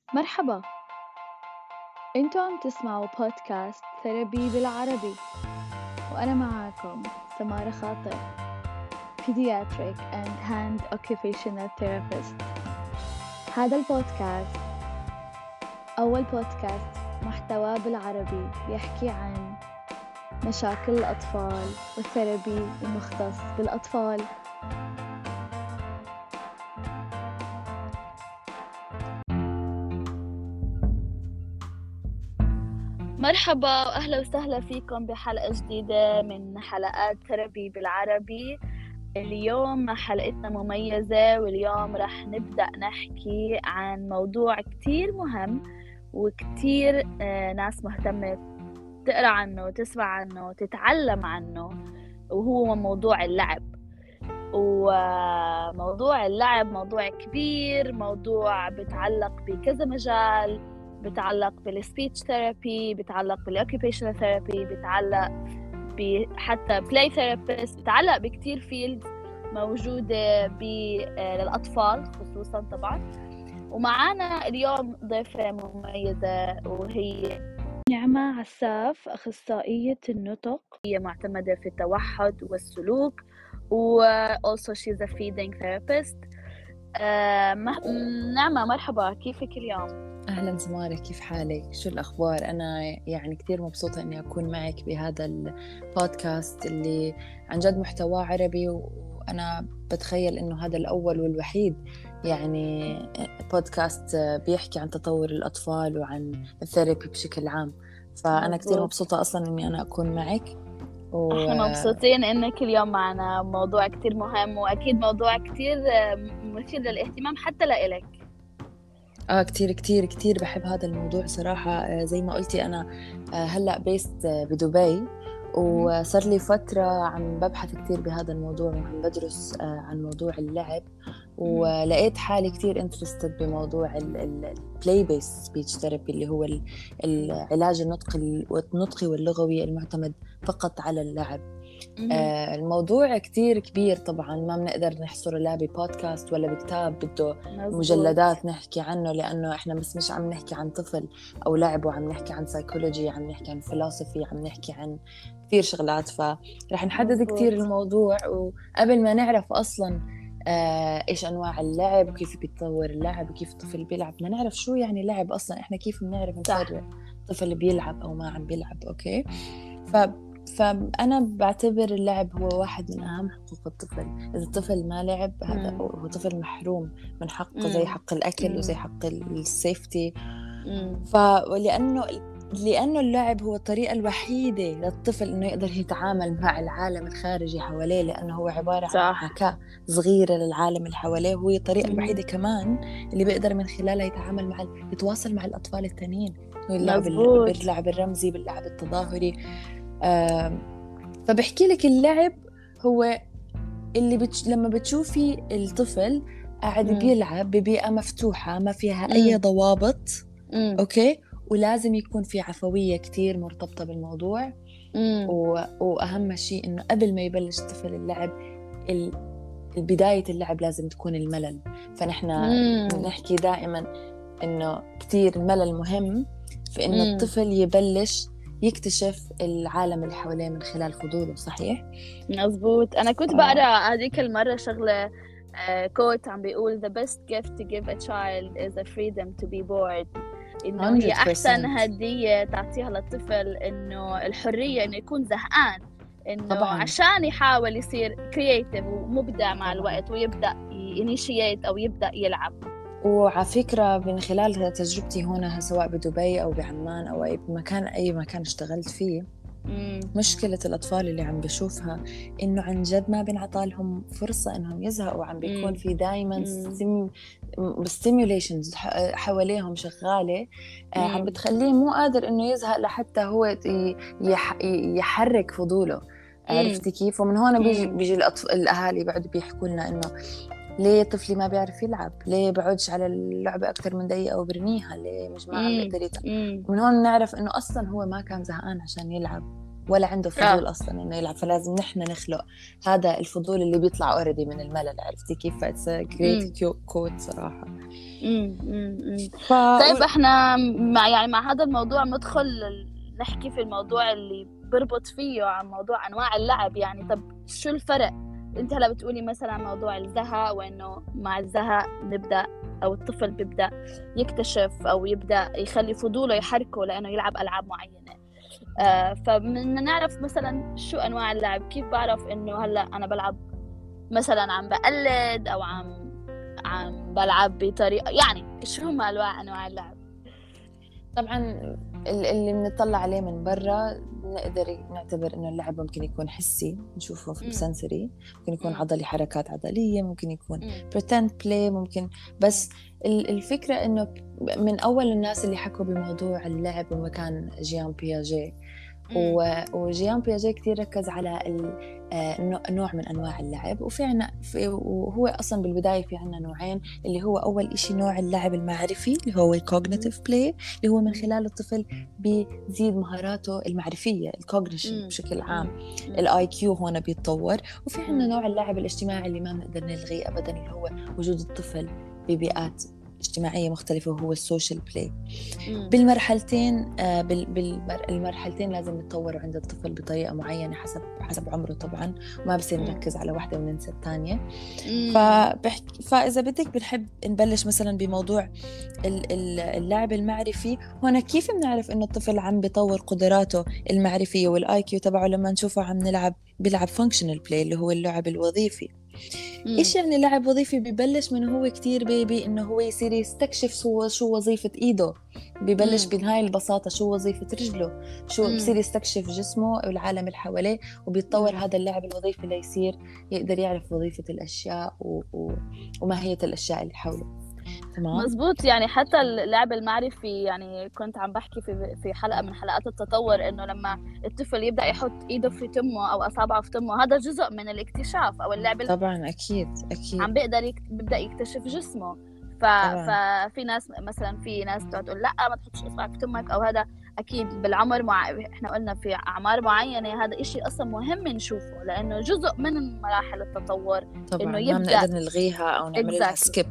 مرحبا، انتوا عم تسمعوا بودكاست ثيرابي بالعربي، وأنا معاكم سمارة خاطر، Pediatric and Hand Occupational Therapist. هذا البودكاست أول بودكاست محتوى بالعربي بيحكي عن مشاكل الأطفال والثيرابي المختص بالأطفال. مرحبا وأهلا وسهلا فيكم بحلقة جديدة من حلقات ثيرابي بالعربي. اليوم حلقتنا مميزة، واليوم رح نبدأ نحكي عن موضوع كتير مهم وكتير ناس مهتمة تقرأ عنه، تسمع عنه، تتعلم عنه، وهو موضوع اللعب. وموضوع اللعب موضوع كبير، موضوع بتعلق بكذا مجال، بتعلق بالسبيتش ثيرابي، بتعلق بالاوكيبيشنال ثيرابي، بتعلق حتى بلاي ثيرابيست، بتعلق بكتير فيلد موجودة للأطفال خصوصا طبعا. ومعانا اليوم ضيفة مميزة، وهي نعمة عساف، أخصائية النطق. هي معتمدة في التوحد والسلوك، و also she's a feeding therapist. نعمة، مرحبا، كيفك اليوم؟ أهلا سمارة، كيف حالك؟ شو الأخبار؟ أنا يعني كتير مبسوطة أني أكون معك بهذا البودكاست اللي عن جد محتواه عربي، وأنا بتخيل أنه هذا الأول والوحيد يعني بودكاست بيحكي عن تطور الأطفال وعن الثيرابي بشكل عام. فأنا كتير مبسوطة أصلا أني أنا أكون معك. احنا مبسوطين انك اليوم معنا. موضوع كتير مهم، واكيد موضوع كتير مثير للاهتمام حتى لإلك. كتير كتير كتير بحب هذا الموضوع صراحة. زي ما قلتي أنا هلأ بيست بدبي، وصار لي فترة عم ببحث كتير بهذا الموضوع وعم بدرس عن موضوع اللعب، ولقيت حالي كتير انترستد بموضوع البلاي بيس سبيتش ثيرابي اللي هو العلاج النطقي واللغوي المعتمد فقط على اللعب. الموضوع كتير كبير طبعا، ما بنقدر نحصره لا ببودكاست ولا بكتاب، بده مجلدات نحكي عنه، لأنه إحنا بس مش عم نحكي عن طفل أو لعب، وعم نحكي عن سايكولوجي، عم نحكي عن فلسفي، عم نحكي عن كتير شغلات. فرح نحدد كتير الموضوع، وقبل ما نعرف أصلا إيش أنواع اللعب وكيف بيتطور اللعب وكيف الطفل بيلعب، بدنا نعرف شو يعني لعب أصلا. إحنا كيف بنعرف نفرق طفل بيلعب أو ما عم بيلعب؟ أوكي. فأنا بعتبر اللعب هو واحد من أهم حقوق الطفل. إذا الطفل ما لعب هذا هو طفل محروم من حقه، زي حق الأكل وزي حق السيفتي. لأنه اللعب هو الطريقة الوحيدة للطفل إنه يقدر يتعامل مع العالم الخارجي حواليه، لأنه هو عبارة عن محاكاة صغيرة للعالم اللي حواليه، وهي الطريقة الوحيدة كمان اللي بيقدر من خلالها يتواصل مع الأطفال التانيين. باللعب الرمزي، باللعب التظاهري. فبحكي لك اللعب هو اللي لما بتشوفي الطفل قاعد بيلعب ببيئة مفتوحة ما فيها أي ضوابط، أوكي، ولازم يكون في عفوية كتير مرتبطة بالموضوع. وأهم شيء إنه قبل ما يبلش الطفل اللعب، بداية اللعب لازم تكون الملل. فنحن نحكي دائما إنه كتير الملل مهم في إنه الطفل يبلش يكتشف العالم اللي حواليه من خلال فضوله. صحيح؟ مزبوط. أنا كنت بقرأ هذيك المرة شغلة كوت عم بيقول the best gift to give a child is a freedom to be bored. إنه هي أحسن هدية تعطيها للطفل إنه الحرية، إنه يكون زهقان، إنه طبعاً. عشان يحاول يصير كرياتيف ومبدع مع الوقت، ويبدأ ينيشيت أو يبدأ يلعب. وعلى فكرة من خلال تجربتي هنا سواء بدبي أو بعمان أو أي مكان اشتغلت فيه، مشكلة الأطفال اللي عم بشوفها إنه عن جد ما بنعطى لهم فرصة إنهم يزهقوا. عم بيكون في دايما stimulations حواليهم شغالة، عم بتخليه مو قادر إنه يزهق لحتى هو يحرك فضوله. عرفتي كيف؟ ومن هون بيجي الأهالي بعد بيحكوا لنا إنه ليه طفلي ما بيعرف يلعب؟ ليه بعدش على اللعبة أكتر من دقيقة وبرميها؟ ليه مش ما عم بيقدر من هون نعرف إنه أصلا هو ما كان زهقان عشان يلعب. ولا عنده فضول أصلا إنه يلعب، فلازم نحن نخلق هذا الفضول اللي بيطلع أوريدي من الملل. عرفتي كيف؟ It's a great quote صراحة. طيب احنا مع هذا الموضوع ندخل نحكي في الموضوع اللي بربط فيه عن موضوع أنواع اللعب. يعني طب شو الفرق؟ انت هلا بتقولي مثلا موضوع الزهق، وانه مع الزهق نبدأ او الطفل بيبدأ يكتشف او يبدأ يخلي فضوله يحركه لانه يلعب ألعاب معينة. فبدنا نعرف مثلا شو انواع اللعب. كيف بعرف انه هلا انا بلعب مثلا عم بقلد او عم بلعب بطريقة، يعني شو هم انواع اللعب؟ طبعا اللي بنطلع عليه من برا نقدر نعتبر انه اللعب ممكن يكون حسي، نشوفه في سنسوري، ممكن يكون عضلي، حركات عضلية، ممكن يكون pretend play، ممكن. بس الفكرة انه من اول الناس اللي حكوا بموضوع اللعب ومكان جيان بياجي، وجيان بياجي كتير ركز على نوع من أنواع اللعب. وهو أصلا بالبداية في عنا نوعين، اللي هو أول إشي نوع اللعب المعرفي اللي هو cognitive play، اللي هو من خلال الطفل بيزيد مهاراته المعرفية، الكوغنيشن بشكل عام، الاي كيو هون بيتطور. وفي عنا نوع اللعب الاجتماعي اللي ما بنقدر نلغيه أبدا، اللي هو وجود الطفل ببيئات اجتماعية مختلفة، وهو السوشيال بلاي. بالمرحلتين المرحلتين لازم يتطوروا عند الطفل بطريقة معينة حسب عمره طبعا، وما بصير نركز على واحدة وننسى الثانية. فإذا بدك بنحب نبلش مثلا بموضوع اللعب المعرفي. هنا كيف بنعرف إنه الطفل عم بيطور قدراته المعرفية والآي كيو تبعه؟ لما نشوفه عم بيلعب فانكشنال بلاي اللي هو اللعب الوظيفي. إيش يعني لعب وظيفي؟ بيبلش من هو كتير بيبي إنه هو يصير يستكشف شو وظيفة إيده، بيبلش بنهاية البساطة شو وظيفة رجله، شو بصير يستكشف جسمه والعالم اللي حواليه، وبيتطور هذا اللعب الوظيفي ليصير يقدر يعرف وظيفة الأشياء وماهية الأشياء اللي حوله. تمام، مزبوط. يعني حتى اللعب المعرفي، يعني كنت عم بحكي في حلقة من حلقات التطور إنه لما الطفل يبدأ يحط إيده في تمه أو أصابعه في تمه، هذا جزء من الاكتشاف أو اللعب. طبعا أكيد عم بيبدأ يكتشف جسمه. ففي ناس مثلا تقول لا ما تحطش إصبعك في تمك أو هذا. أكيد بالعمر إحنا قلنا في أعمار معينة هذا إشي أصلا مهم نشوفه، لأنه جزء من مراحل التطور. طبعا إنه ما يبدأ بنقدر نلغيها أو نعمل لها سكيب.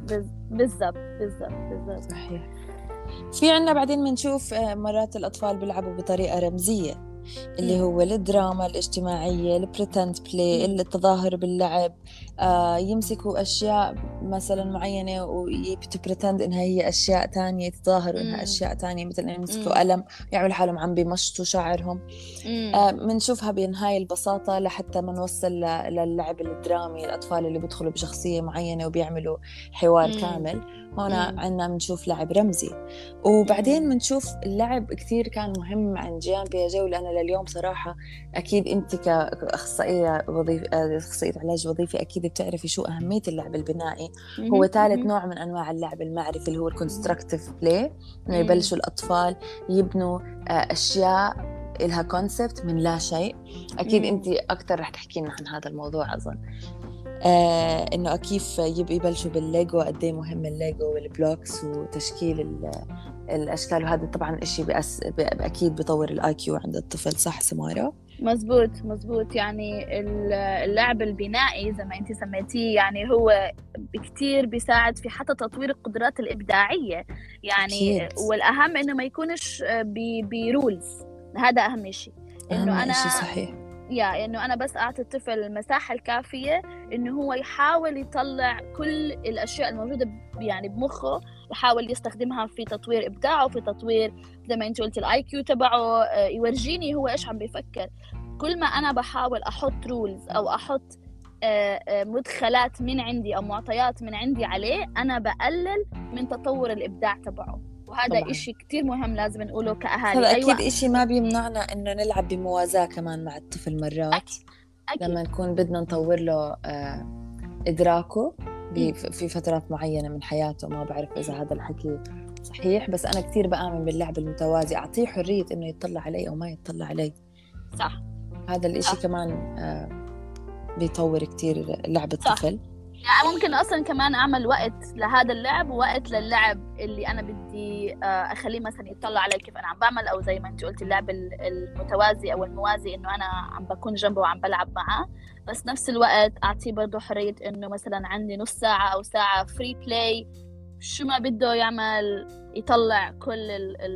بالضبط. صحيح. في عنا بعدين بنشوف مرات الأطفال بيلعبوا بطريقة رمزية، اللي هو الدراما الاجتماعية، البريتند بلاي، التظاهر باللعب. يمسكوا أشياء مثلا معينة ويبريتند إنها هي أشياء تانية، يتظاهروا إنها أشياء تانية، مثلا يمسكوا قلم يعملوا حالهم عم بيمشطوا شعرهم. منشوفها بنهاية البساطة لحتى ما نوصل للعب الدرامي، الأطفال اللي بيدخلوا بشخصية معينة وبيعملوا حوار كامل. هنا عنا بنشوف لعب رمزي. وبعدين بنشوف اللعب كتير كان مهم عند جيان بياجي، لأنه لليوم صراحة أكيد أنت كأخصائية أخصائية علاج وظيفي أكيد بتعرفي شو أهمية اللعب البنائي. هو ثالث نوع من أنواع اللعب المعرفي اللي هو الكونستراكتيف بلاي، إنه يبلشوا الأطفال يبنوا أشياء إلها كونسبت من لا شيء. أكيد أنت أكتر رح تحكينا عن هذا الموضوع أظن. إنه كيف يبلشوا بالليجو، قديه مهم الليجو والبلوكس وتشكيل الأشكال، وهذا طبعا إشي أكيد بيطور الآي كيو عند الطفل. صح سمارة؟ مزبوط. يعني اللعب البنائي زي ما أنت سميتيه، يعني هو كتير بيساعد في حتى تطوير القدرات الإبداعية. يعني أكيد. والأهم إنه ما يكونش برولز، هذا أهم شيء. إنه أنا صحيح إنه أنا بس أعطي الطفل المساحة الكافية إنه هو يحاول يطلع كل الأشياء الموجودة يعني بمخه، يحاول يستخدمها في تطوير إبداعه، في تطوير زي ما أنت قلتي الآي كيو تبعه، يورجيني هو إيش عم بيفكر. كل ما أنا بحاول أحط رولز أو أحط مدخلات من عندي أو معطيات من عندي عليه، أنا بقلل من تطور الإبداع تبعه. وهذا طبعاً إشي كتير مهم لازم نقوله كأهالي. هذا أكيد إشي ما بيمنعنا إنه نلعب بموازاة كمان مع الطفل مرات. أكيد. لما نكون بدنا نطور له إدراكه في فترات معينة من حياته. ما بعرف إذا هذا الحكي صحيح، بس أنا كتير بآمن باللعب المتوازي، أعطيه حرية إنه يطلع علي أو ما يطلع علي. صح. هذا الإشي كمان بيطور كتير لعب الطفل. يعني ممكن أصلا كمان أعمل وقت لهذا اللعب ووقت للعب اللي أنا بدي أخليه مثلا يطلع علي كيف أنا عم بعمل، أو زي ما أنت قلتي اللعب المتوازي أو الموازي إنه أنا عم بكون جنبه وعم بلعب معه، بس نفس الوقت أعطيه برضه حرية إنه مثلا عندي نص ساعة أو ساعة فري بلاي، شو ما بده يعمل يطلع كل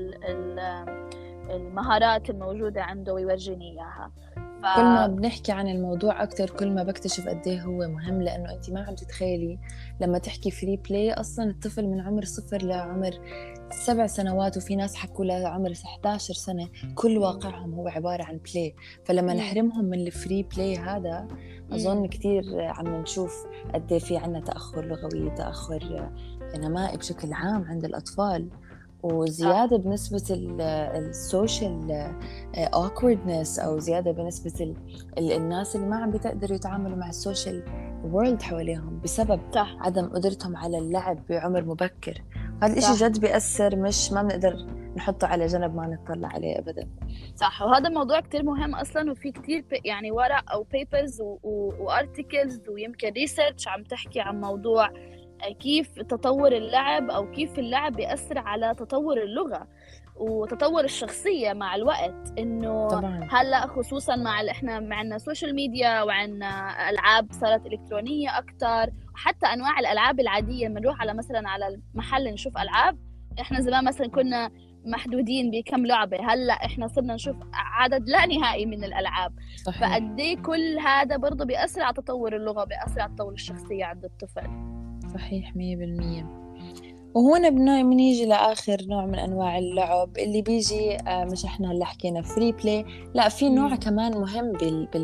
المهارات الموجودة عنده ويورجيني إياها. كل ما بنحكي عن الموضوع أكتر كل ما بكتشف قديه هو مهم، لأنه أنت ما عم تتخيلي لما تحكي فري بلاي أصلا الطفل من عمر 0 لعمر 7 سنوات، وفي ناس حكوا لعمر 11 سنة، كل واقعهم هو عبارة عن بلاي. فلما نحرمهم من الفري بلاي هذا أظن كتير عم نشوف قديه في عنا تأخر لغوي، تأخر نمائي بشكل عام عند الأطفال، وزيادة بنسبة السوشيال awkwardness، أو زيادة بنسبة الناس اللي ما عم بيقدروا يتعاملوا مع السوشيال وورلد حواليهم بسبب عدم قدرتهم على اللعب بعمر مبكر. هذا الإشي جد بيأثر، مش ما بنقدر نحطه على جنب ما نطلع عليه أبدا. صح، وهذا الموضوع كتير مهم أصلا، وفي كتير يعني ورق أو papers وارتكلز ويمكن ريسيرش عم تحكي عن موضوع كيف تطور اللعب أو كيف اللعب بيأثر على تطور اللغة وتطور الشخصية مع الوقت. إنه هلأ خصوصا مع إحنا معنا سوشيال ميديا وعنا ألعاب صارت إلكترونية أكتر، وحتى أنواع الألعاب العادية بنروح على مثلا على المحل نشوف ألعاب، إحنا زمان مثلا كنا محدودين بكم لعبة، هلأ إحنا صرنا نشوف عدد لا نهائي من الألعاب. فقدي كل هذا برضه بيأثر على تطور اللغة، بيأثر على تطور الشخصية عند الطفل. صحيح 100%. وهون بنيجي لآخر نوع من أنواع اللعب اللي بيجي مش إحنا اللي حكينا فري بلاي، لا في نوع كمان مهم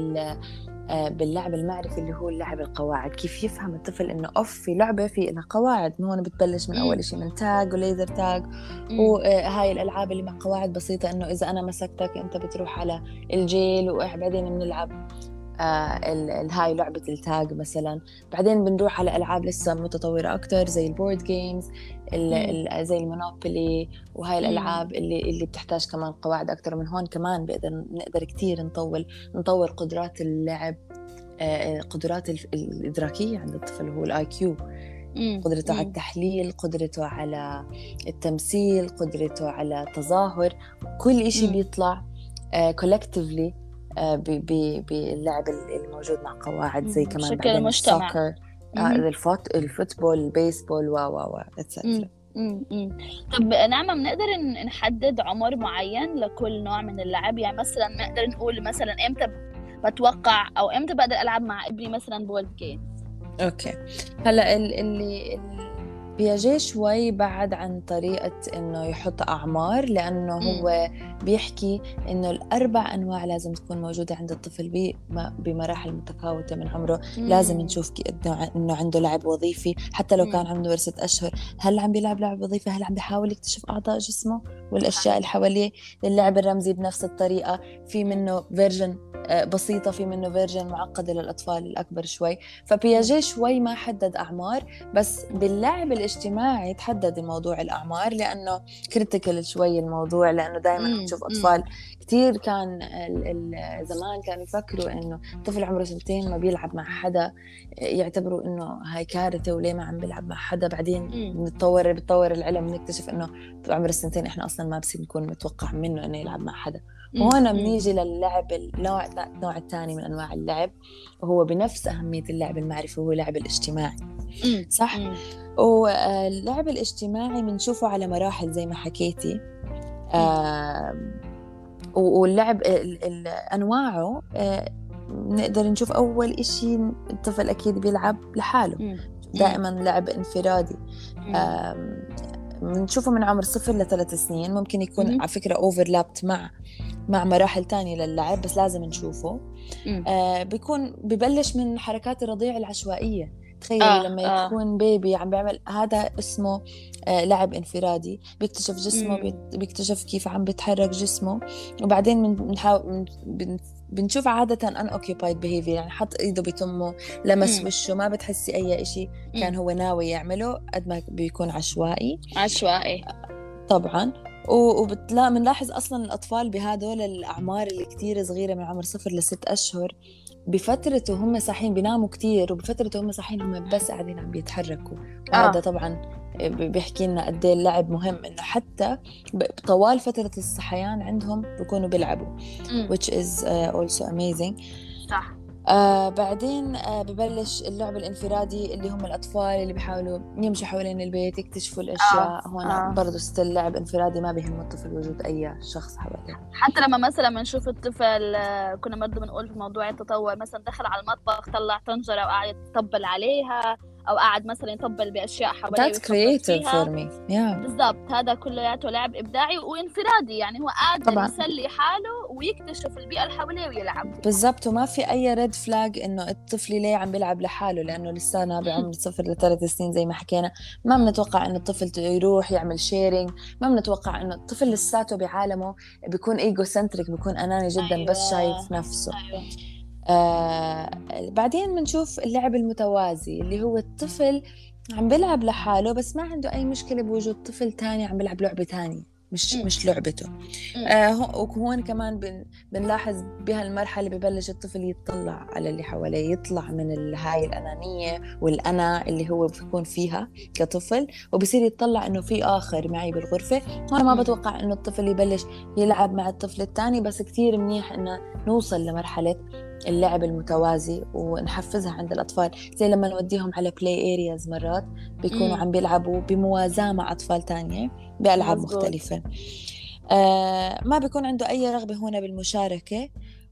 باللعب المعرفي اللي هو اللعب القواعد. كيف يفهم الطفل إنه في لعبة في لها قواعد، من هون بتبلش من أول شيء من تاج وليزر تاج، وهاي الألعاب اللي مع قواعد بسيطة، إنه إذا أنا مسكتك أنت بتروح على الجيل، وبعدين بنلعب هاي لعبة التاج مثلا. بعدين بنروح على ألعاب لسه متطورة أكتر زي البورد جيمز، زي المونوبولي، وهاي الألعاب اللي بتحتاج كمان قواعد أكتر. من هون كمان نقدر كتير نطور قدرات اللعب، قدرات الإدراكية عند الطفل، هو الآي كيو، قدرته على التحليل، قدرته على التمثيل، قدرته على التظاهر، كل إشي بيطلع collectively باللعب الموجود مع قواعد، زي كمان بعدين السوكر، الفوتبول، البيسبول etc. طب نعمة، بنقدر نحدد عمر معين لكل نوع من اللعب؟ يعني مثلا نقدر نقول مثلا امتى بتوقع او امتى بقدر العب مع ابني مثلا بورد جيم؟ اوكي، هلا اللي بيجي شوي بعد عن طريقة إنه يحط أعمار، لأنه هو بيحكي إنه الأربع أنواع لازم تكون موجودة عند الطفل بمراحل متفاوتة من عمره. لازم نشوف إنه عنده لعب وظيفي، حتى لو كان عنده 6 أشهر، هل عم بيلعب لعب وظيفي؟ هل عم بيحاول يكتشف أعضاء جسمه والأشياء اللي حواليه؟ اللعب الرمزي بنفس الطريقة، في منه فيرجن بسيطة، في منه فيرجن معقدة للأطفال الأكبر شوي. فبياجي شوي ما حدد أعمار، بس باللعب الاجتماعي تحدد الموضوع الأعمار، لأنه كريتيكال شوي الموضوع، لأنه دائما نشوف أطفال كتير كان زمان كانوا يفكروا إنه طفل عمره 2 ما بيلعب مع حدا، يعتبروا إنه هاي كارثة وليه ما عم بيلعب مع حدا. بعدين بتطور العلم ونكتشف إنه بعمر 2 إحنا أصلا ما بصير نكون متوقع منه إنه يلعب مع حدا. وهنا بنيجي للعب النوع الثاني من أنواع اللعب، وهو بنفس أهمية اللعب المعرفي، هو اللعب الاجتماعي. صح؟ واللعب الاجتماعي بنشوفه على مراحل زي ما حكيتي، واللعب أنواعه نقدر نشوف أول إشي الطفل أكيد بيلعب لحاله، دائما لعب انفرادي. بنشوفه من عمر 0 ل3 سنين، ممكن يكون على فكرة أوفرلابت مع مراحل تانية للعب، بس لازم نشوفه. بيكون ببلش من حركات الرضيع العشوائية. تخيلي لما يكون بيبي عم بيعمل هذا، اسمه لعب انفرادي، بيكتشف جسمه، بيكتشف كيف عم بيتحرك جسمه. وبعدين بنشوف عادة unoccupied behavior، يعني حط ايده بتمه، لمس وشه، ما بتحسي اي اشي كان هو ناوي يعمله، قد ما بيكون عشوائي طبعا. بنلاحظ اصلا الاطفال بهذول الاعمار اللي كتير صغيرة من عمر 0 ل6 أشهر بفترة وهم صاحيين بيناموا كتير، وبفترة وهم صاحيين هم بس قاعدين عم بيتحركوا. وهذا طبعا بيحكي لنا قد ايه اللعب مهم، انه حتى طوال فترة الصحيان عندهم بيكونوا بيلعبوا which is also amazing. صح. بعدين ببلش اللعب الانفرادي اللي هم الأطفال اللي بيحاولوا يمشوا حوالين البيت يكتشفوا الأشياء. هون برضو ستيل لعب انفرادي، ما بيهم الطفل وجود أي شخص حواليه. حتى لما مثلا بنشوف الطفل، كنا برضو بنقول في موضوع التطور، مثلا دخل على المطبخ طلع طنجرة وقاعد يطبل عليها، أو قاعد مثلا يطبل بأشياء حواليه That's creative for me. Yeah. بالضبط، هذا كلياته لعب إبداعي وانفرادي، يعني هو قادر يسلي حاله ويكتشف البيئة اللي حواليه ويلعب. بالضبط. وما في أي ريد فلاج إنه الطفل ليه عم بيلعب لحاله، لأنه لسانا بعمر 0 ل 3 سنين زي ما حكينا. ما بنتوقع إنه الطفل يروح يعمل شيرينج، ما بنتوقع إنه الطفل لساته بعالمه بيكون إيجو سنتريك، بيكون أناني جدا. بس شايف نفسه. بعدين بنشوف اللعب المتوازي اللي هو الطفل عم بيلعب لحاله بس ما عنده أي مشكلة بوجود طفل تاني عم بيلعب لعبة تانية مش لعبته. وهون كمان بنلاحظ بهالمرحلة ببلش الطفل يطلع على اللي حواليه، يطلع من هاي الأنانية والأنا اللي هو بيكون فيها كطفل، وبصير يطلع إنه في آخر معي بالغرفة. هون ما بتوقع إنه الطفل يبلش يلعب مع الطفل الثاني، بس كتير منيح إنه نوصل لمرحلة اللعب المتوازي ونحفزها عند الأطفال، زي لما نوديهم على بلاي أرياز مرات بيكونوا عم بيلعبوا بموازاة مع أطفال تانية بألعاب مختلفة. ما بيكون عنده أي رغبة هنا بالمشاركة،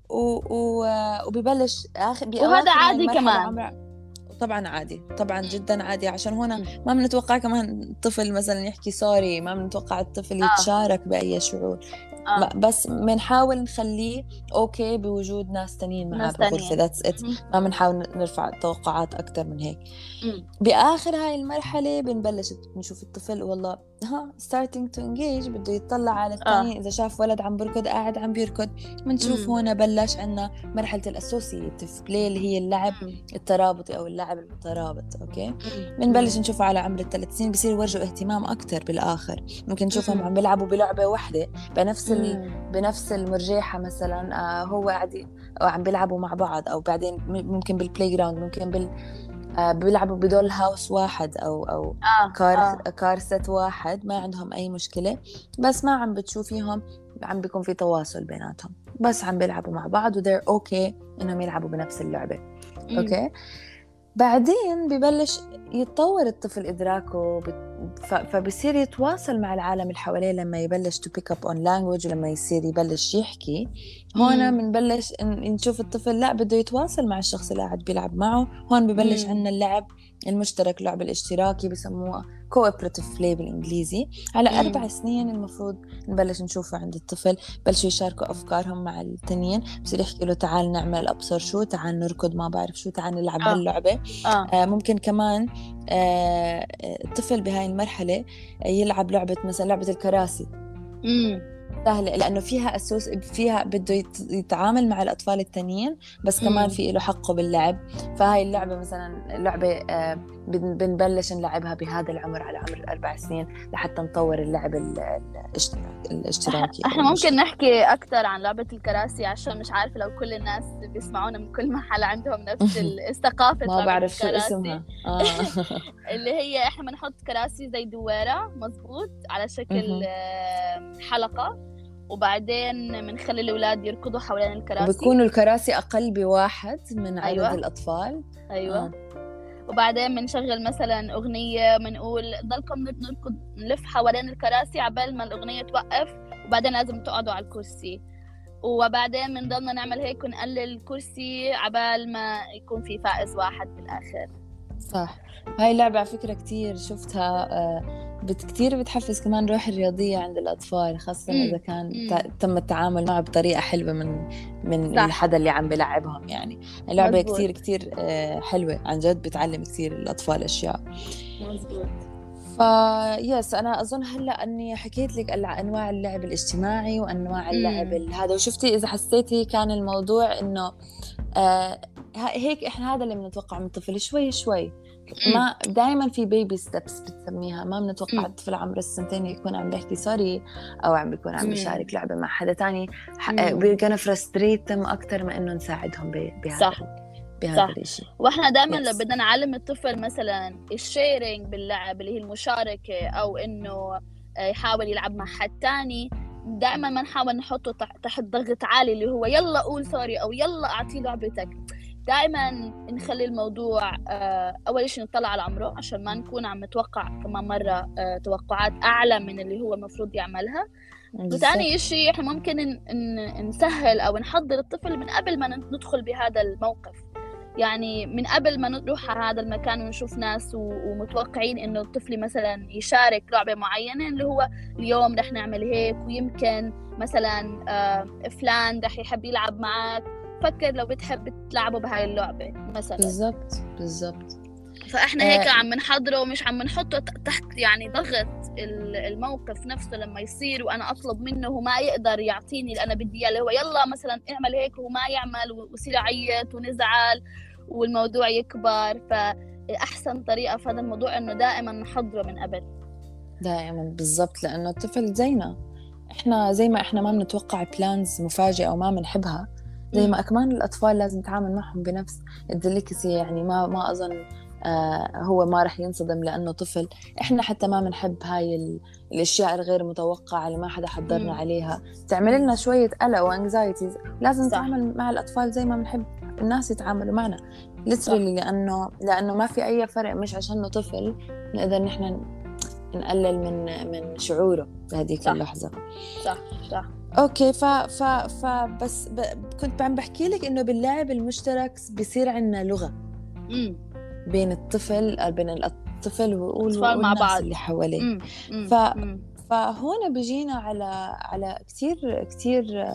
وبيبلش وهذا عادي كمان. طبعا عادي، طبعا جدا عادي، عشان هنا ما بنتوقع كمان الطفل مثلا يحكي سوري، ما بنتوقع الطفل يتشارك بأي شعور. بس بنحاول نخليه اوكي بوجود ناس تانيين معاه بالغرفة. that's it. ما بنحاول نرفع التوقعات اكتر من هيك. باخر هاي المرحلة بنبلش نشوف الطفل والله starting to engage، بده يطلع على الثاني. اذا شاف ولد عم بركض قاعد عم بيركض، بنشوف هنا بلش عنا مرحلة الاسوسيتيف بلاي اللي هي اللعب الترابطي او اللعب المترابط. اوكي، بنبلش نشوفه على عمر 3 سنين، بصير يورجوا اهتمام اكتر بالاخر. ممكن نشوفهم عم بيلعبوا بلعبة واحدة بنفس المرجيحة مثلا، هو قاعد عم بيلعبوا مع بعض، أو بعدين ممكن بالبلاي جراوند، ممكن بيلعبوا بدول هاوس واحد أو كار ست واحد، ما عندهم أي مشكلة. بس ما عم بتشوفيهم عم بيكون في تواصل بيناتهم، بس عم بيلعبوا مع بعض وthey're okay إنهم يلعبوا بنفس اللعبة. أوكي، بعدين ببلش يتطور الطفل إدراكه، فبصير يتواصل مع العالم اللي حواليه لما يبلش to pick up on language، ولما يصير يبلش يحكي. هون بنبلش نشوف الطفل لا بده يتواصل مع الشخص اللي قاعد بيلعب معه. هون ببلش عنا اللعب المشترك، لعب الاشتراكي بسموه cooperative play بالإنجليزي. على 4 سنين المفروض نبلش نشوفه عند الطفل، بلشوا يشاركوا أفكارهم مع التانيين. بصير يحكي له تعال نعمل أبصر شو، تعال نركض ما بعرف شو، تعال نلعب هاللعبة. ممكن كمان الطفل بهاي المرحلة يلعب لعبة مثلا لعبة الكراسي. سهلة لأنه فيها بده يتعامل مع الأطفال التانيين، بس كمان في له حقه باللعب. فهاي اللعبة مثلا لعبة بنبلش نلعبها بهذا العمر، على عمر 4 سنين، لحتى نطور اللعب الاشتراكي. احنا ممكن نحكي أكتر عن لعبة الكراسي، عشان مش عارفة لو كل الناس بيسمعونا من كل محل عندهم نفس الثقافة. ما بعرف شو اسمها. اللي هي احنا بنحط كراسي زي دوارة مزبوط على شكل حلقة، وبعدين بنخلي الأولاد يركضوا حوالين الكراسي، وبيكونوا الكراسي أقل بواحد من عدد الأطفال. وبعدين بنشغل مثلا أغنية، بنقول ضلكم نركض نلف حوالين الكراسي عبال ما الأغنية توقف، وبعدين لازم تقعدوا على الكرسي، وبعدين بنضلنا نعمل هيك ونقلل الكرسي عبال ما يكون في فائز واحد بالآخر. صح. هاي اللعبة على فكرة كتير شفتها، كتير بتحفز كمان روح الرياضية عند الأطفال، خاصة إذا كان تم التعامل معه بطريقة حلوة من الحدا اللي عم بلعبهم. يعني اللعبة كتير كتير حلوة عن جد، بتعلم كتير الأطفال أشياء. مزبوط. يس، أنا أظن هلأ أني حكيت لك أنواع اللعب الاجتماعي وأنواع اللعب هذا، وشفتي إذا حسيتي كان الموضوع إنه هيك إحنا هذا اللي بنتوقع من الطفل، شوي شوي ما دائما في بيبي ستيبس بتسميها، ما بنتوقع الطفل عمره السنتين يكون عم بيحكي سوري أو عم بيكون عم بيشارك لعبة مع حدا تاني. we're gonna frustrate them أكتر ما إنه نساعدهم بهذا الشيء. واحنا دائما لو بدنا نعلم الطفل مثلا الشيرينج باللعب اللي هي المشاركة، أو إنه يحاول يلعب مع حد تاني، دائما ما نحاول نحطه تحت ضغط عالي اللي هو يلا قول سوري أو يلا أعطيه لعبتك. دائما نخلي الموضوع أول شيء نطلع على عمره عشان ما نكون عم نتوقع كمان مرة توقعات أعلى من اللي هو مفروض يعملها. وثاني شيء احنا ممكن نسهل أو نحضر الطفل من قبل ما ندخل بهذا الموقف، يعني من قبل ما نروح على هذا المكان ونشوف ناس ومتوقعين إنه الطفل مثلا يشارك لعبة معينة، اللي هو اليوم رح نعمل هيك ويمكن مثلا فلان رح يحب يلعب معك، فكر لو بتحب تلعبوا بهاي اللعبة مثلا. بالضبط. فإحنا هيك عم نحضره ومش عم نحطه تحت يعني ضغط الموقف نفسه لما يصير وأنا أطلب منه وما يقدر يعطيني اللي أنا بدي إياه، اللي هو يلا مثلا اعمل هيك وما يعمل ويصير يعيط ونزعل والموضوع يكبر. فأحسن طريقة في هذا الموضوع إنه دائما نحضره من قبل. دائما بالضبط، لأنه الطفل زينا إحنا، زي ما إحنا ما بنتوقع بلانز مفاجئة وما بنحبها، زي ما كمان الأطفال لازم نتعامل معهم بنفس الدليكسي. يعني ما أظن هو ما رح ينصدم لأنه طفل. إحنا حتى ما بنحب هاي الأشياء الغير متوقعة اللي ما حدا حضرنا عليها، تعمل لنا شوية قلق وانكزايتيز. لازم نتعامل مع الأطفال زي ما بنحب الناس يتعاملوا معنا ليترلي، لأنه ما في أي فرق. مش عشانه طفل نقدر نحن نقلل من شعوره بهذيك اللحظة. صح. اوكي. بس كنت عم بحكي لك انه باللعب المشترك بيصير عندنا لغة بين الطفل والناس مع بعض اللي حواليه. فهون بيجينا على كتير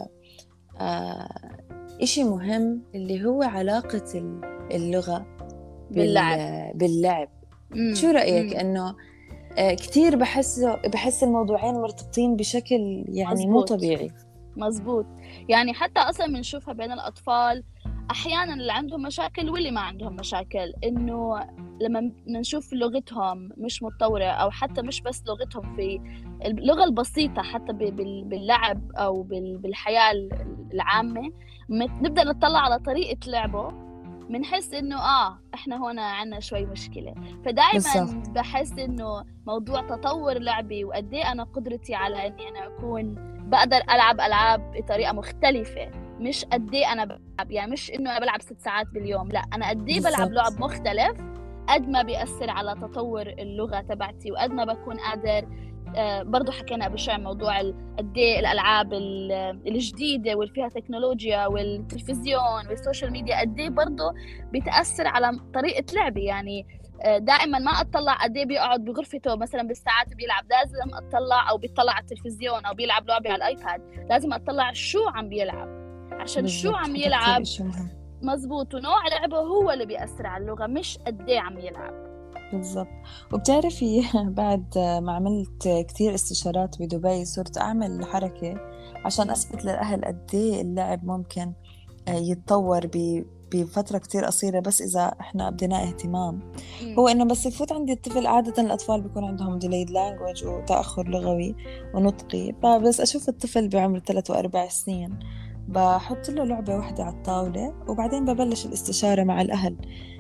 إشي مهم اللي هو علاقة اللغة باللعب. شو رأيك؟ انه كتير بحس الموضوعين مرتبطين بشكل يعني مو طبيعي. مزبوط. يعني حتى أصلا بنشوفها بين الأطفال أحيانا اللي عندهم مشاكل واللي ما عندهم مشاكل، إنه لما نشوف لغتهم مش متطورة أو حتى مش بس لغتهم في اللغة البسيطة حتى باللعب أو بالحياة العامة، نبدأ نطلع على طريقة لعبه منحس إنه إحنا هنا عنا شوي مشكلة. فدائما بحس إنه موضوع تطور لعبي وقد ايه أنا قدرتي على إني أنا أكون بقدر ألعب بطريقة مختلفة، مش قد ايه أنا بلعب، يعني مش إنه أنا بلعب 6 ساعات باليوم، لا أنا قد ايه بلعب لعب مختلف، قد ما بيأثر على تطور اللغة تبعتي وقد ما بكون قادر. برضو حكينا قبل شوي موضوع قد ايه الألعاب الجديدة واللي فيها تكنولوجيا والتلفزيون والسوشيال ميديا قد ايه برضو بتأثر على طريقة لعبي. يعني دائما ما أطلع قد ايه بيقعد بغرفته مثلا بالساعات بيلعب، لازم أطلع أو بيطلع على التلفزيون أو بيلعب لعبة على الآيباد، لازم أطلع شو عم بيلعب عشان شو عم يلعب. مزبوط. ونوع لعبه هو اللي بيأثر على اللغة مش قد ايه عم يلعب. بالضبط. وبتعرفي بعد ما عملت كتير استشارات بدبي صرت أعمل حركة عشان أثبت للأهل قد ايه اللعب ممكن يتطور بفترة كتير قصيرة بس إذا إحنا بدنا اهتمام. هو إنه بس يفوت عندي الطفل، عادة الأطفال بيكون عندهم delayed language وتأخر لغوي ونطقي، بس أشوف الطفل بعمر 3 و4 سنين بحط له لعبة واحدة على الطاولة وبعدين ببلش الاستشارة مع الأهل.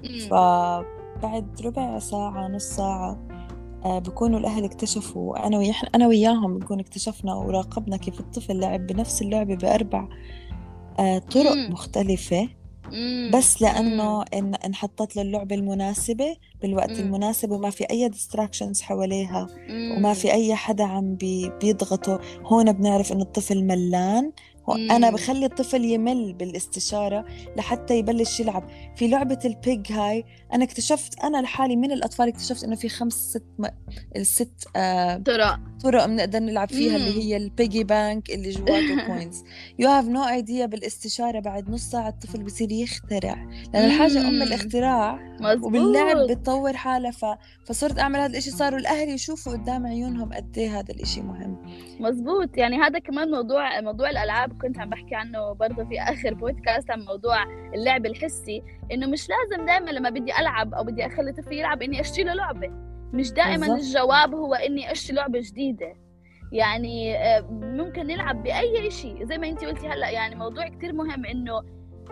بعد ربع ساعة نص ساعة بيكونوا الأهل اكتشفوا، أنا وياهم بنكون اكتشفنا وراقبنا كيف الطفل لعب بنفس اللعبة ب4 طرق مختلفة، بس لأنه انحطت له اللعبة المناسبة بالوقت المناسب وما في أي distractions حواليها وما في أي حدا عم بيضغطه. هون بنعرف إنه الطفل ملان، وأنا بخلي الطفل يمل بالاستشارة لحتى يبلش يلعب. في لعبة البيج هاي أنا اكتشفت أنا لحالي من الأطفال اكتشفت إنه في 5-6 طرق بنقدر نلعب فيها اللي هي البيجي بانك اللي جواته كوينز. you have no idea. بالاستشارة بعد نص ساعة الطفل بصير يخترع، لأن الحاجة أم الاختراع. وباللعب بتطور حالة. فصرت أعمل هذا الإشي، صاروا الأهل يشوفوا قدام عيونهم قد ايه هذا الإشي مهم. مزبوط. يعني هذا كمان موضوع الألعاب اللعب، كنت عم بحكي عنه برضه في آخر بودكاست عن موضوع اللعب الحسي، إنه مش لازم دائما لما بدي ألعب أو بدي أخلي طفلي يلعب إني أشتري له لعبة. مش دائما بالضبط. الجواب هو إني أشتري لعبة جديدة. يعني ممكن نلعب بأي شيء زي ما أنتي قلتي هلأ. يعني موضوع كتير مهم إنه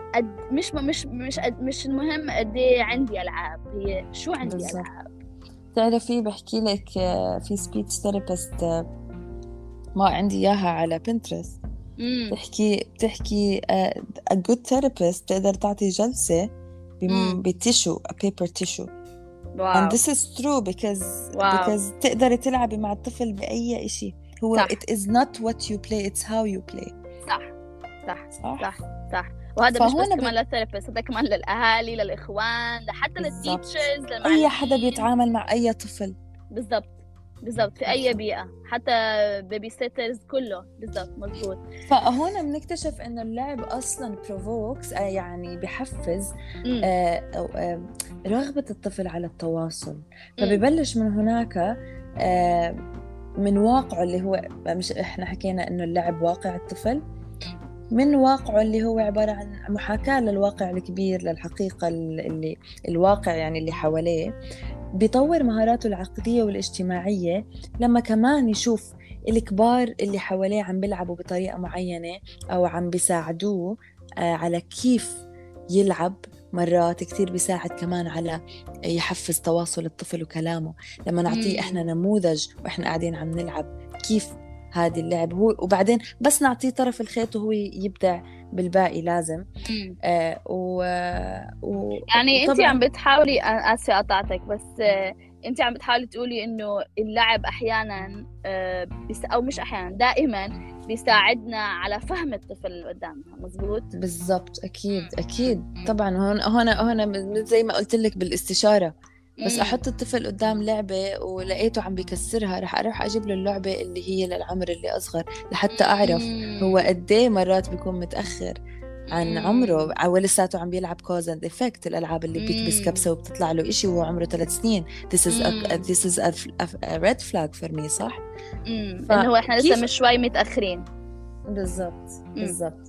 مش المهم قد إيه عندي ألعاب، هي شو عندي بالضبط. ألعاب. تعرفي بحكي لك في سبيتش ثيرابيست ما عندي إياها على بنترست، بتحكي a good therapist تقدر تعطي جلسة بتيشو a paper tissue. واو. and this is true because تقدري تلعبي مع الطفل بأي إشي. هو صح. it is not what you play, it's how you play. صح. وهذا مش بس كمان للثيرابيست، هذا كمان للأهالي، للإخوان، حتى للتيتشرز، أي حدا بيتعامل مع أي طفل. بالضبط في أي بيئة، حتى بيبي سيترز كله. بالضبط مزبوط. فهون بنكتشف إنه اللعب أصلاً provokes يعني بحفز رغبة الطفل على التواصل. فبيبلش من هناك من واقعه اللي هو مش إحنا حكينا إنه اللعب واقع الطفل، من واقعه اللي هو عبارة عن محاكاة للواقع الكبير، للحقيقة اللي الواقع يعني اللي حواليه. بيطور مهاراته العقلية والاجتماعية لما كمان يشوف الكبار اللي حواليه عم بيلعبوا بطريقة معينة أو عم بيساعدوه على كيف يلعب. مرات كتير بيساعد كمان على يحفز تواصل الطفل وكلامه، لما نعطيه إحنا نموذج وإحنا قاعدين عم نلعب كيف هذه اللعب هو، وبعدين بس نعطيه طرف الخيط وهو يبدع بالباقي لازم. يعني أنت عم بتحاولي، آسفة قطعتك، بس أنت عم بتحاولي تقولي إنه اللعب أحياناً أو مش أحياناً، دائماً بيساعدنا على فهم الطفل اللي قدامنا. مزبوط. بالضبط. أكيد طبعاً. هون زي ما قلت لك بالاستشارة، بس أحط الطفل قدام لعبة ولقيته عم بيكسرها، رح أروح أجيب له اللعبة اللي هي للعمر اللي أصغر لحتى أعرف هو قديه مرات بيكون متأخر عن عمره أو لساته عم بيلعب cause and effect. الألعاب اللي بيكبس كبسة وبتطلع له إشي وهو عمره 3 سنين. This is a red flag for me. صح؟ إنه هو إحنا لسه مش شوي متأخرين. بالضبط.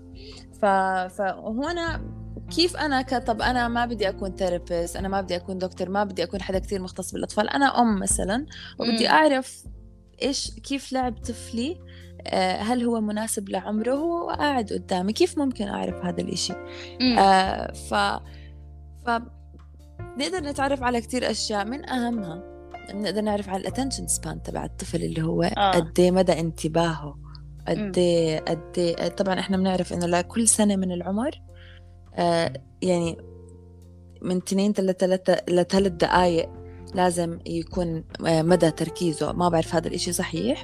فهنا كيف أنا طب أنا ما بدي أكون ثيرابيست، أنا ما بدي أكون دكتور، ما بدي أكون حدا كتير مختص بالأطفال، أنا أم مثلا وبدي أعرف كيف لعب طفلي، هل هو مناسب لعمره، هو قاعد قدامي، كيف ممكن أعرف هذا الإشي. نقدر نتعرف على كتير أشياء، من أهمها نقدر نعرف على الاتنشن سبان تبع الطفل اللي هو قديه مدى انتباهه، قديه طبعا احنا بنعرف انه لكل سنة من العمر يعني من 2 ل3 دقائق لازم يكون مدى تركيزه. ما بعرف هذا الاشي صحيح.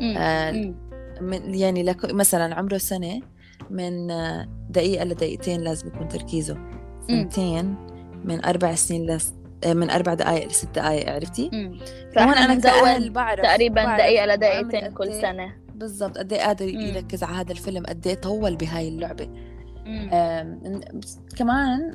يعني مثلا عمره سنة، من دقيقة لدقيقتين لازم يكون تركيزه. 2 من 4 سنين من 4 دقائق ل6 دقائق. عرفتي؟ فهون أنا نزود تقريبا دقيقة لدقيقتين كل سنة. بالضبط. قد ايه قادر يركز على هذا الفيلم، قد ايه طول بهاي اللعبة. كمان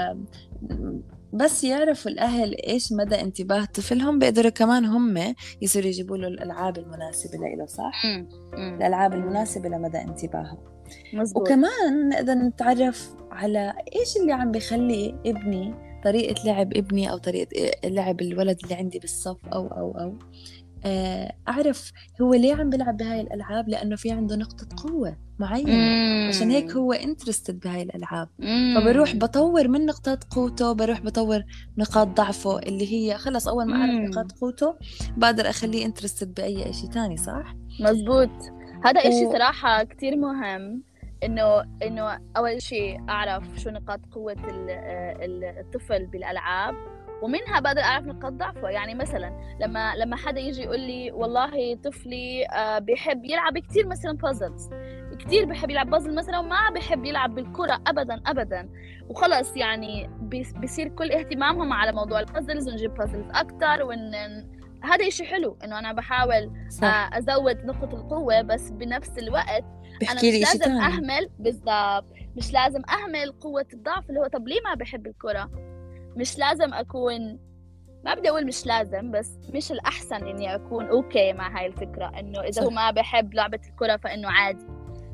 بس يعرفوا الأهل إيش مدى انتباه طفلهم، بيقدروا كمان هم يصيروا يجيبوا له الألعاب المناسبة له. صح؟ الألعاب المناسبة لمدى انتباهه. مزبوط. وكمان نقدر نتعرف على إيش اللي عم بيخلي ابني، طريقة لعب ابني أو طريقة لعب الولد اللي عندي بالصف أو أعرف هو ليه عم بيلعب بهاي الألعاب، لأنه في عنده نقطة قوة معينة، عشان هيك هو انترستد بهاي الألعاب. فبروح بطور من نقاط قوته، بروح بطور نقاط ضعفه اللي هي خلص أول ما أعرف نقاط قوته بقدر أخليه انترستد بأي إشي تاني. صح؟ مزبوط. هذا إشي صراحة كتير مهم، إنه أول شيء أعرف شو نقاط قوة الطفل بالألعاب، ومنها بقدر أعرف نقاط ضعفه. يعني مثلا لما حدا يجي يقول لي والله طفلي بيحب يلعب كتير مثلا بازلز، كتير بيحب يلعب بازل مثلا وما بيحب يلعب بالكرة أبدا، وخلص يعني بيصير كل اهتمامهم على موضوع البازلز، ونجيب بازلز أكتر، هذا إشي حلو إنه أنا بحاول أزود نقطة القوة، بس بنفس الوقت أنا مش لازم أهمل. بالضبط، مش لازم أهمل قوة الضعف اللي هو طب ليه ما بحب الكرة. مش لازم أكون، ما بدي أقول مش لازم، بس مش الأحسن إني أكون أوكي مع هاي الفكرة إنه إذا هو ما بحب لعبة الكرة فإنه عادي.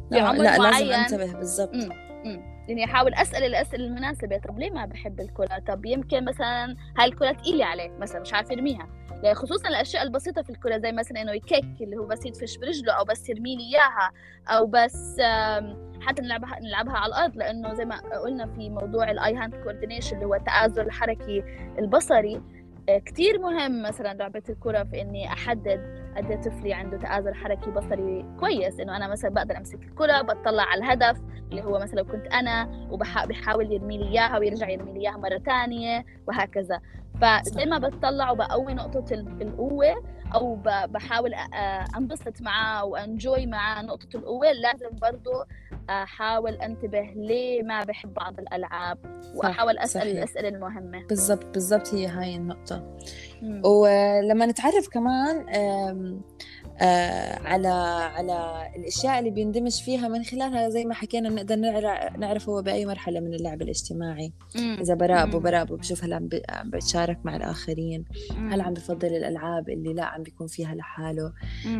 في عمر لا لازم معين. انتبه بالضبط. يعني احاول اسال الاسئله المناسبه. طب ليه ما بحب الكره؟ طب يمكن مثلا هاي الكره ثقيله عليه مثلا، مش عارف يرميها. خصوصا الاشياء البسيطه في الكره، زي مثلا انه يكيك اللي هو بس يدفش برجله، او بس يرمي لي اياها، او بس حتى نلعبها على الارض. لانه زي ما قلنا في موضوع الاي هاند كوردينيشن اللي هو التآزر الحركي البصري، كتير مهم مثلا لعبة الكرة في إني أحدد قد إيه طفلي عنده تآزر حركي بصري كويس. إنه أنا مثلا بقدر أمسك الكرة، بطلع على الهدف اللي هو مثلا كنت أنا، وبحاول يرمي لي إياها ويرجع يرمي لي إياها مرة تانية وهكذا. فزي ما بتطلع وبقوي نقطة القوة، أو بحاول أنبسط معاه وأنجوي معاه نقطة القوة، لازم برضو أحاول أنتبه ليه ما بحب بعض الألعاب، وأحاول أسأل صحيح. الأسئلة المهمة. بالضبط هي هاي النقطة. ولما نتعرف كمان على الأشياء اللي بيندمج فيها، من خلالها زي ما حكينا بنقدر نعرف هو بأي مرحلة من اللعب الاجتماعي. إذا براقبه بشوف هل عم بيتشارك مع الآخرين، هل عم بفضل الألعاب اللي لا عم بيكون فيها لحاله.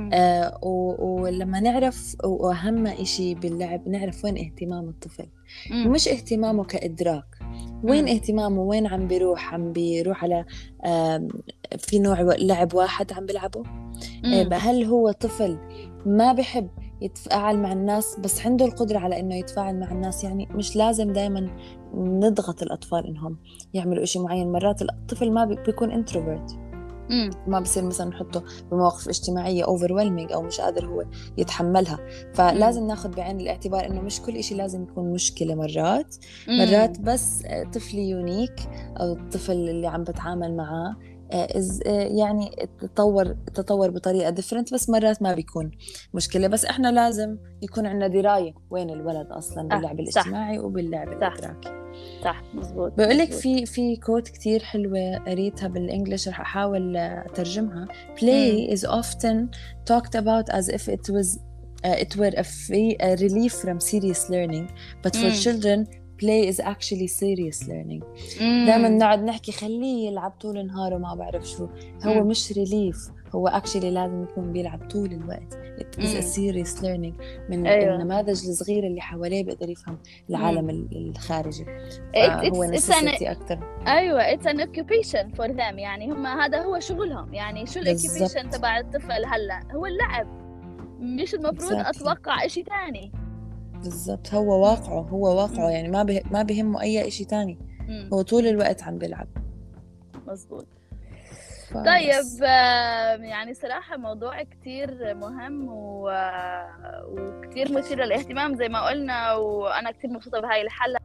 ولما نعرف، وأهم إشي باللعب نعرف وين اهتمام الطفل، مش اهتمامه كإدراك، وين اهتمامه، وين عم بيروح على في نوع لعب واحد عم بيلعبه. هل هو طفل ما بحب يتفاعل مع الناس بس عنده القدرة على إنه يتفاعل مع الناس؟ يعني مش لازم دايما نضغط الأطفال إنهم يعملوا إشي معين. مرات الطفل ما بيكون introvert، ما بصير مثلا نحطه بمواقف اجتماعية overwhelming أو مش قادر هو يتحملها. فلازم ناخد بعين الاعتبار إنه مش كل إشي لازم يكون مشكلة. مرات بس طفلي يونيك، أو الطفل اللي عم بتعامل معاه يعني تطور بطريقة different، بس مرات ما بيكون مشكلة. بس إحنا لازم يكون عندنا دراية وين الولد أصلا باللعب الاجتماعي وباللعب الإدراكي. صح مزبوط. بقولك في كوت كتير حلوة قريتها بالإنجليش، رح أحاول أترجمها. Play is often talked about as if it were a relief from serious learning, but for children play is actually serious learning. دائما نقعد نحكي خليه يلعب طول النهار وما بعرف شو، هو مش ريليف، هو actually لازم يكون بيلعب طول الوقت. It is a serious learning. من النماذج الصغيرة اللي حواليه بيقدر يفهم العالم الخارجي، فهو necessity أكتر. أيوة it's an occupation for them. يعني هم هذا هو شغلهم. يعني شو الoccupation تبع الطفل هلأ؟ هو اللعب، مش المفروض أتوقع إشي تاني. بالضبط، هو واقعه يعني ما بهمه أي إشي تاني. هو طول الوقت عم بيلعب. مزبوط. طيب يعني صراحة موضوع كتير مهم وكتير مثير للاهتمام زي ما قلنا، وأنا كتير مبسوطة بهاي الحلقة.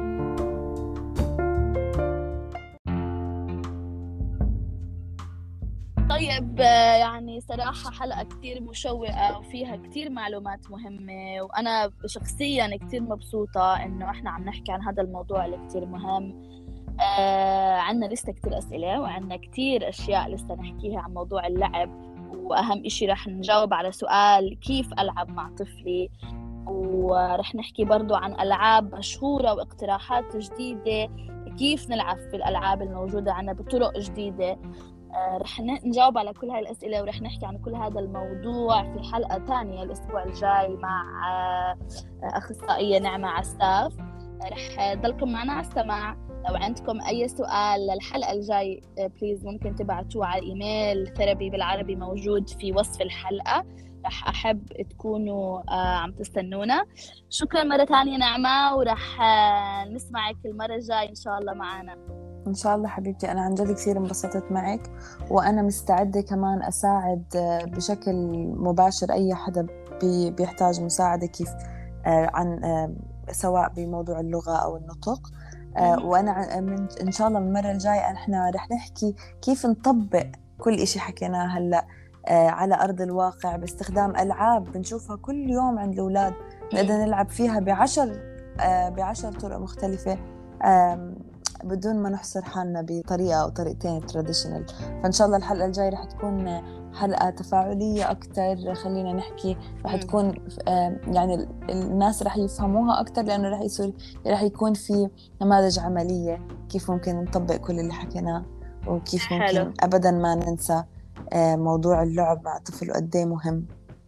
طيب يعني صراحة حلقة كتير مشوقة وفيها كتير معلومات مهمة، وأنا شخصيا كتير مبسوطة إنه إحنا عم نحكي عن هذا الموضوع اللي كتير مهم. عنا لسه كتير أسئلة، وعنا كتير أشياء لسه نحكيها عن موضوع اللعب. وأهم إشي رح نجاوب على سؤال كيف ألعب مع طفلي، ورح نحكي برضو عن ألعاب مشهورة واقتراحات جديدة كيف نلعب في الألعاب الموجودة عنا بطرق جديدة. رح نجاوب على كل هاي الأسئلة، ورح نحكي عن كل هذا الموضوع في حلقة تانية الأسبوع الجاي مع أخصائية نعمة عساف. رح ضلكم معنا على السماع. لو عندكم أي سؤال للحلقة الجاي بليز ممكن تبعتوه على الإيميل ثيرابي بالعربي موجود في وصف الحلقة. رح أحب تكونوا عم تستنونا. شكرا مرة تانية نعمة، ورح نسمعك المرة الجاي إن شاء الله معنا. إن شاء الله حبيبتي، أنا عن جد كثير انبسطت معك، وأنا مستعدة كمان أساعد بشكل مباشر أي حدا بيحتاج مساعدة، كيف عن سواء بموضوع اللغة أو النطق. وأنا إن شاء الله المرة الجاية إحنا رح نحكي كيف نطبق كل إشي حكيناه هلأ على أرض الواقع باستخدام ألعاب بنشوفها كل يوم عند الأولاد، نقدر نلعب فيها بعشر طرق مختلفة بدون ما نحصر حالنا بطريقة أو طريقتين تراديشنال. فإن شاء الله الحلقة الجاية رح تكون حلقة تفاعلية أكتر. خلينا نحكي رح تكون يعني الناس رح يفهموها أكتر، لأنه رح يكون في نماذج عملية كيف ممكن نطبق كل اللي حكيناه، وكيف ممكن أبدا ما ننسى موضوع اللعب مع طفل قد ايه مهم.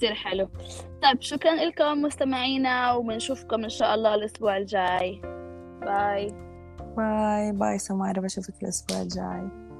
كتير حلو. طيب شكرا لكم مستمعينا، وبنشوفكم إن شاء الله الأسبوع الجاي. باي. باي باي سمارة، بشوفك الأسبوع الجاي.